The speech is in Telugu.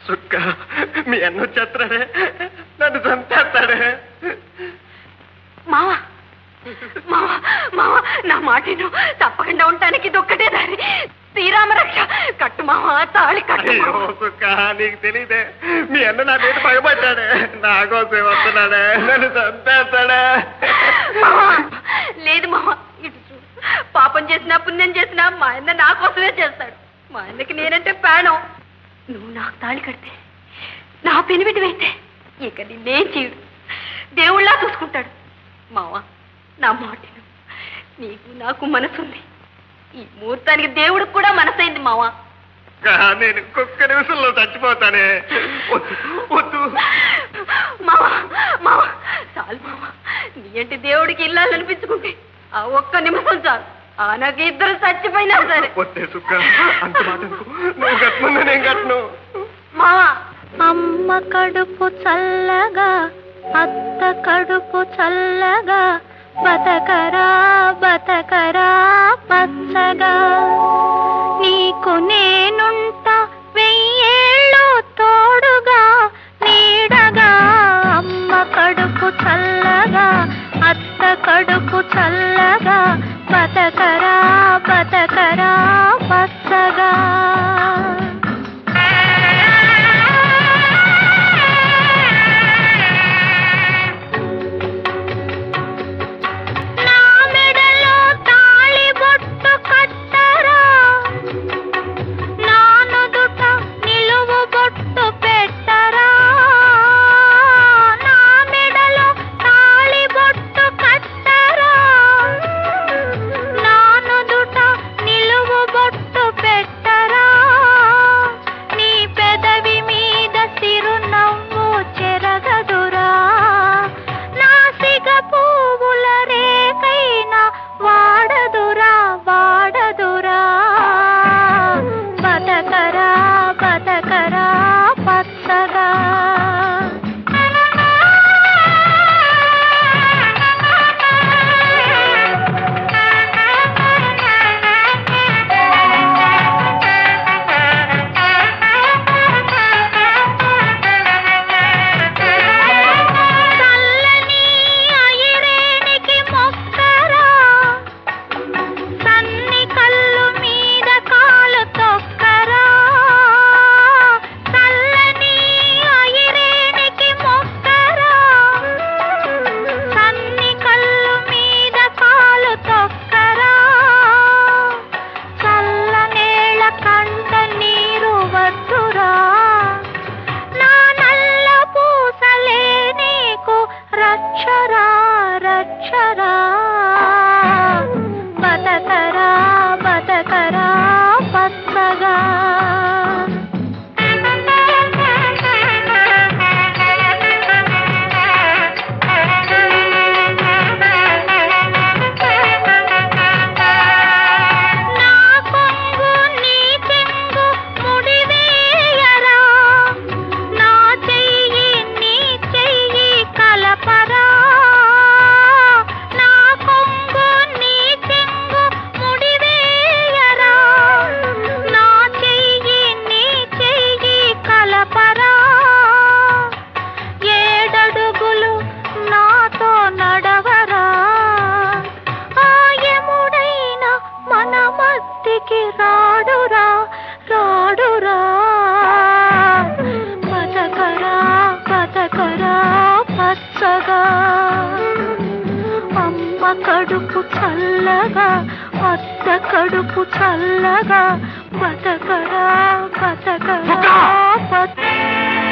సుక్క మీ అన్న వచ్చేస్తాడే, నన్ను చంపేస్తాడే. మావా మావా మావా, నా మాటను తప్పకుండా ఉండటానికి ఇది ఒక్కటే దారి. శ్రీరామ రక్ష కట్టు మావా, తాళి కట్టు. సుక్క నీకు తెలీదే, మీ అన్న నా మీద పగబడ్డాడే, నా కోసం వస్తున్నాడే, నన్ను చంపేస్తాడే. లేదు మావా, ఇటు చూడు, పాపం చేసినా పుణ్యం చేసినా మా అన్న నా కోసమే చేస్తాడు. మా అన్నకి నేనంటే ప్రాణం. నువ్వు నాకు తాళి కడితే, నా పెనిమిటి అయితే ఇక నిన్నేం చేయడు, దేవుళ్ళా చూసుకుంటాడు. మావా నా మాటను, నీకు నాకు మనసుంది. ఈ ముహూర్తానికి దేవుడికి కూడా మనసైంది మావా. నేను ఒక్క నిమిషంలో చచ్చిపోతానే. వద్దు మావా మావా, చాలు మావా. నీ అంటే దేవుడికి ఇల్లాలనిపించుకుంటే ఆ ఒక్క నిమిషం చాలు. నాకు ఇద్దరు చచ్చిపోయినా సరే. వద్దే సుక్క, అంత మాట నువ్వు కట్టను, నేను కట్టను. మావా అమ్మ కడుపు చల్లగా, అత్త కడుపు చల్లగా, బతకరా బతకరా పచ్చగా. నీకు నేనుంటా వెయ్యేళ్ళు తోడుగా నీడగా. అమ్మ కడుపు చల్లగా, అత్త కడుపు చల్లగా, బతకరా బతకరా పచ్చగా. కడుపు చల్లగా అత్త కడుపు చల్లగా బతకరా బతకరా